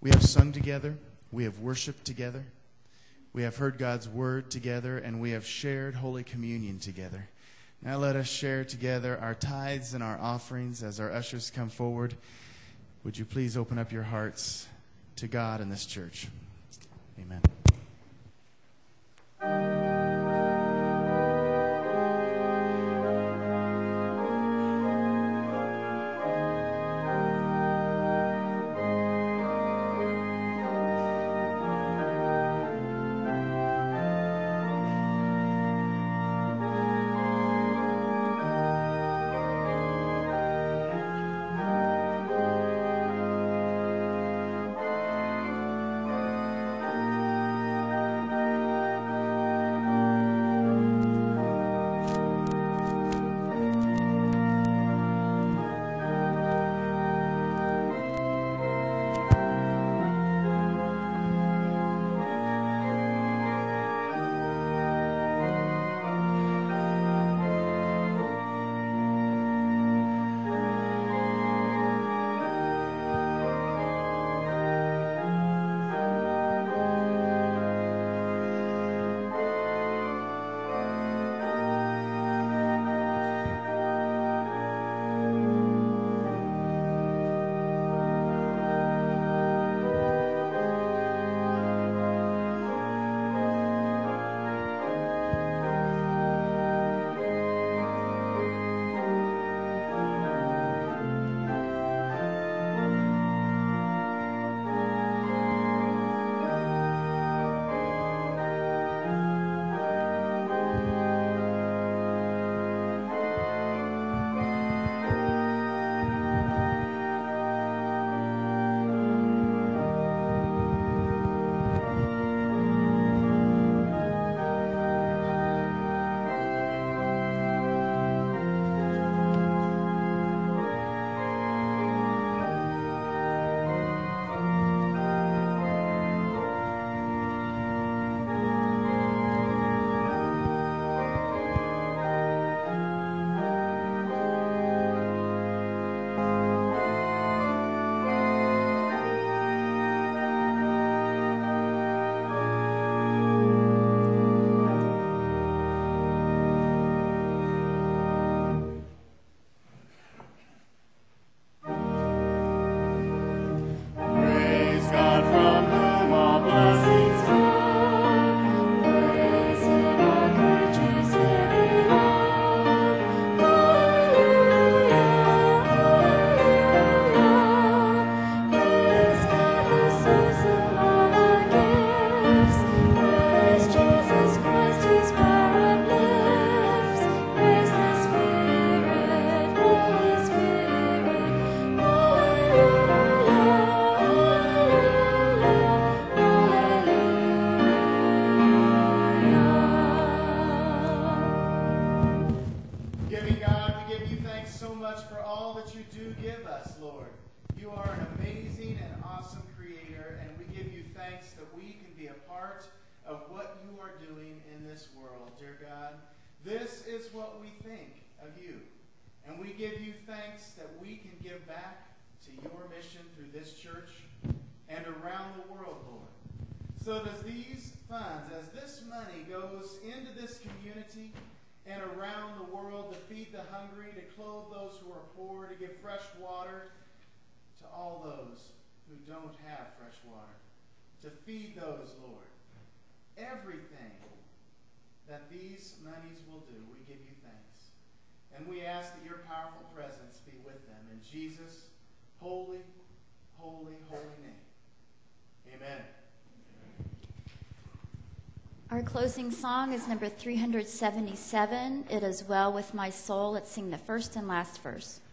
We have sung together. We have worshiped together. We have heard God's word together, and we have shared Holy Communion together. Now let us share together our tithes and our offerings as our ushers come forward. Would you please open up your hearts to God in this church? Amen. So does these funds, as this money goes into this community and around the world to feed the hungry, to clothe those who are poor, to give fresh water to all those who don't have fresh water, to feed those, Lord, everything that these monies will do, we give you thanks. And we ask that your powerful presence be with them. In Jesus' holy, holy, holy name. Amen. Our closing song is number 377, It Is Well With My Soul. Let's sing the first and last verse.